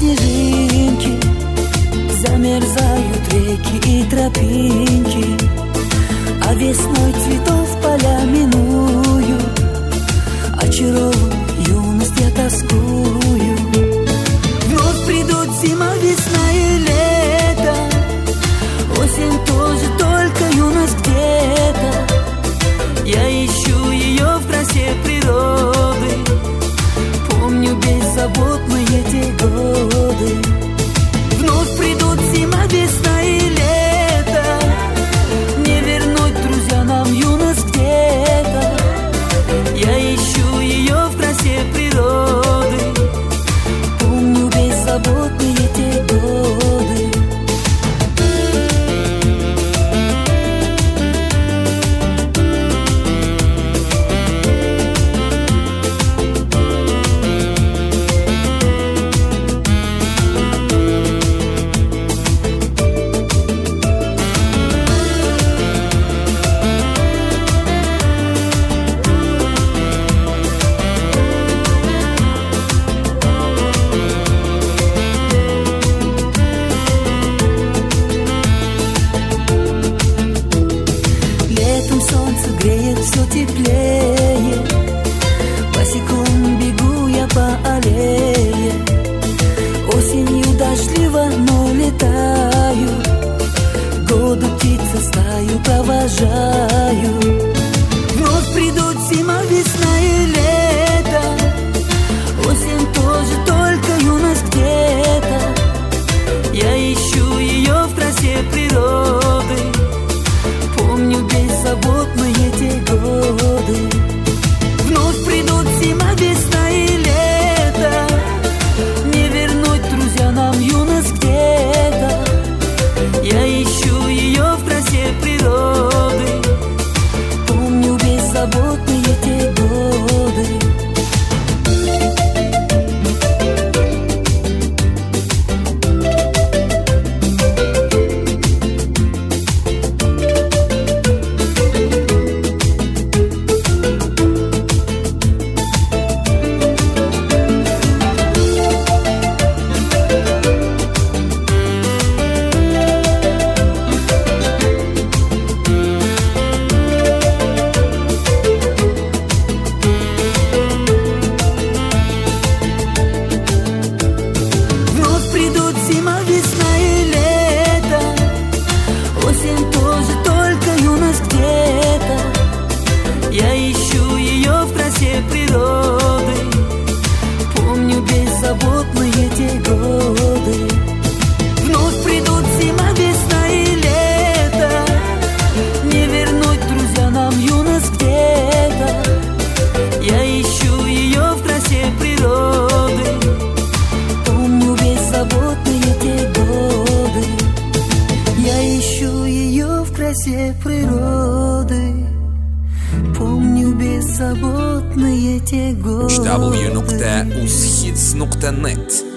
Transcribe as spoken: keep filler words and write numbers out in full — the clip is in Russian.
снежинки, замерзают реки и тропинки, а весной цветов поля миную, очарован юность я тоскую. Вновь придут зима, весна и лето, осень тоже, только юность где-то. Я ищу ее в красе природы, помню беззаботные те годы. Вновь придут зима, весна и лето, не вернуть, друзья, нам юность где-то. Я ищу ее в красе природы, помню беззаботные те годы. Все теплее, босиком бегу я по аллее. Осенью дождливо, но летаю, году птицы стаю провожаю. Вновь придут зима, весна и лето, осень тоже, только юность где-то. Я ищу ее в красе природы, помню беззаботные те годы. Вновь придут зима, весна и лето, не вернуть, друзья, нам юность где-то. Я ищу ее в красе природы, помню беззаботные те годы. Природы, помню беззаботные те годы. дабл ю точка uz hits точка net